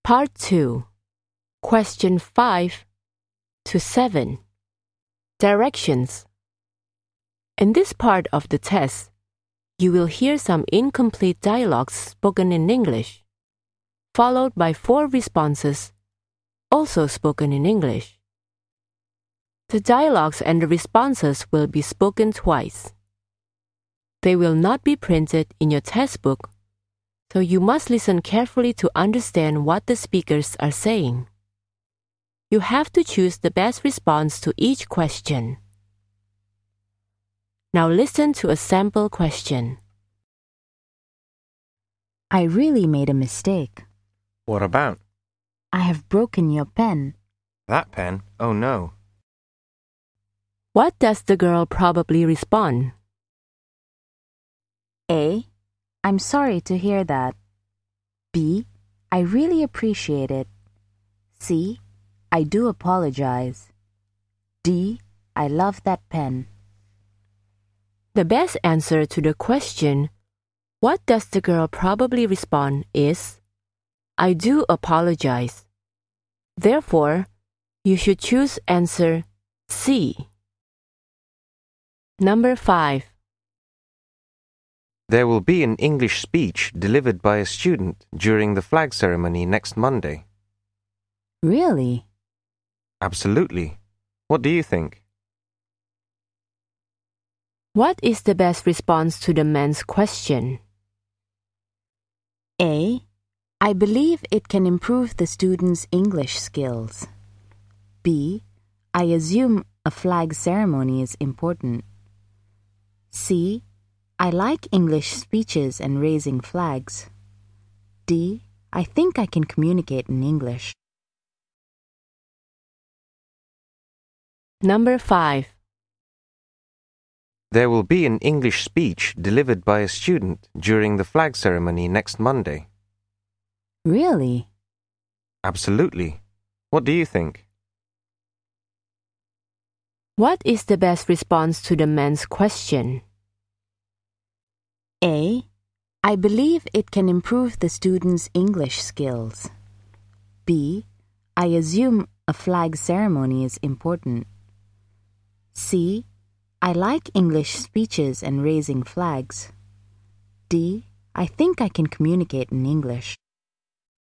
Part 2, Question 5 to 7. Directions. In this part of the test, you will hear some incomplete dialogues spoken in English, followed by 4 responses, also spoken in English. The dialogues and the responses will be spoken twice. They will not be printed in your test book, so you must listen carefully to understand what the speakers are saying. You have to choose the best response to each question. Now listen to a sample question. I really made a mistake. What about? I have broken your pen. That pen? Oh no. What does the girl probably respond? A. I'm sorry to hear that. B. I really appreciate it. C. I do apologize. D. I love that pen. The best answer to the question, what does the girl probably respond, is, I do apologize. Therefore, you should choose answer C. Number 5. There will be an English speech delivered by a student during the flag ceremony next Monday. Really? Absolutely. What do you think? What is the best response to the man's question? A. I believe it can improve the student's English skills. B. I assume a flag ceremony is important. C. I like English speeches and raising flags. D. I think I can communicate in English. Number 5. There will be an English speech delivered by a student during the flag ceremony next Monday. Really? Absolutely. What do you think? What is the best response to the man's question? A. I believe it can improve the student's English skills. B. I assume a flag ceremony is important. C. I like English speeches and raising flags. D. I think I can communicate in English.